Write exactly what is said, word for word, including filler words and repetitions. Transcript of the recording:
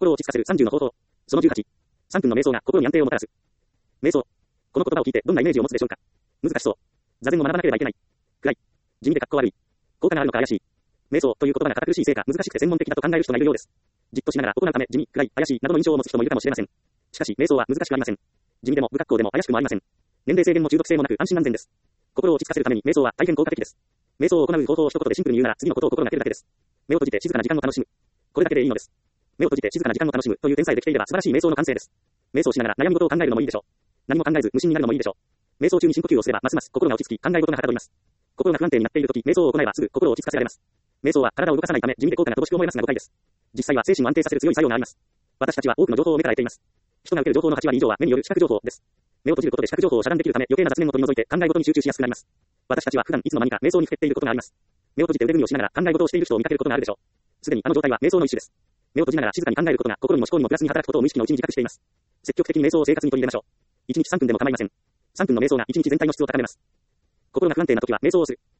心を落ち着かせるさんじゅうの方法。そのじゅうはち。さんぷんの瞑想が心に安定をもたらす。瞑想。この言葉を聞いてどんなイメージを持つでしょうか。難しそう。座禅を学ばなければいけない。暗い。地味で格好悪い。効果があるのか怪しい。瞑想という言葉が堅苦しいせいか難しくて専門的だと考える人がいるようです。じっとしながら行うため地味、暗い、怪しいなどの印象を持つ人もいるかもしれません。しかし瞑想は難しくありません。地味でも不格好でも怪しくもありません。年齢制限も中毒性もなく安心安全です。心を落ち着かせるために瞑想は大変効果的です。瞑想を行う方法を一言でシンプルに言うなら次のことを心がけるだけです。目を閉じて静かな時間を楽しむ。これだけでいいのです。目を閉じて静かな時間を楽しむという点さえできていれば素晴らしい瞑想の完成です。瞑想しながら悩み事を考えるのもいいでしょう。何も考えず無心になるのもいいでしょう。瞑想中に深呼吸をすればますます心が落ち着き考え事がはかどります。心が不安定になっているとき瞑想を行えばすぐ心を落ち着かせられます。瞑想は体を動かさないため地味で効果が乏しく思えますが誤解です。実際は精神を安定させる強い作用があります。私たちは多くの情報を目から得ています。人が受ける情報のはち割以上は目による視覚情報です。目を閉じることで視覚情報を遮断できるため余計な雑念を取り除いて考え事に集中しやすくなります。私たちは普段いつの間にか瞑想にふけっていることがあります。目を閉じて腕組みをしながら考え事をしている人を見かけることがあるでしょう。すでにあの状態は瞑想の一種です。目を閉じながら静かに考えることが心にも思考にもプラスに働くことを無意識のうちに自覚しています。積極的に瞑想を生活に取り入れましょう。いちにちさんぷんでも構いません。さんぷんの瞑想がいちにち全体の質を高めます。心が不安定な時は瞑想をする。